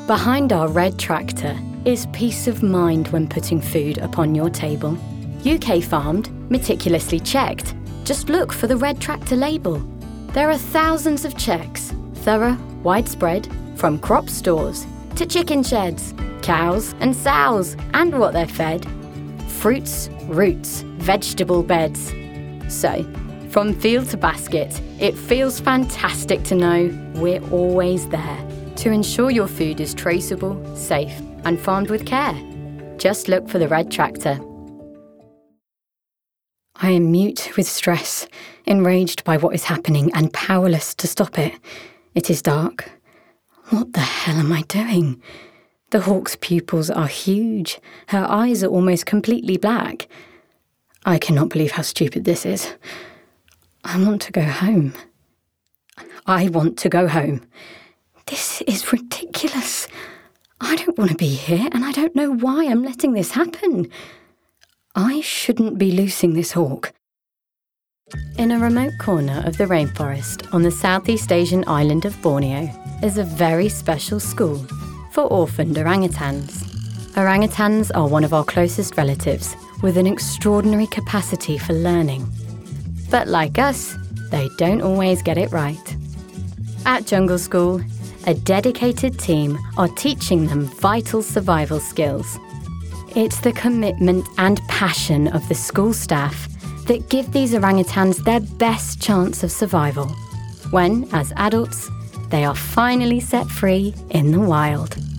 Behind our red tractor is peace of mind when putting food upon your table. UK farmed, meticulously checked. Just look for the red tractor label. There are thousands of checks, thorough, widespread, from crop stores to chicken sheds, cows and sows, and what they're fed. Fruits, roots, vegetable beds. So, from field to basket, it feels fantastic to know we're always there to ensure your food is traceable, safe, and farmed with care. Just look for the red tractor. I am mute with stress, enraged by what is happening and powerless to stop it. It is dark. What the hell am I doing? The hawk's pupils are huge. Her eyes are almost completely black. I cannot believe how stupid this is. I want to go home. I want to go home. This is ridiculous. I don't want to be here, and I don't know why I'm letting this happen. I shouldn't be loosing this hawk. In a remote corner of the rainforest on the Southeast Asian island of Borneo is a very special school for orphaned orangutans. Orangutans are one of our closest relatives with an extraordinary capacity for learning. But like us, they don't always get it right. At Jungle School, a dedicated team are teaching them vital survival skills. It's the commitment and passion of the school staff that give these orangutans their best chance of survival when, as adults, they are finally set free in the wild.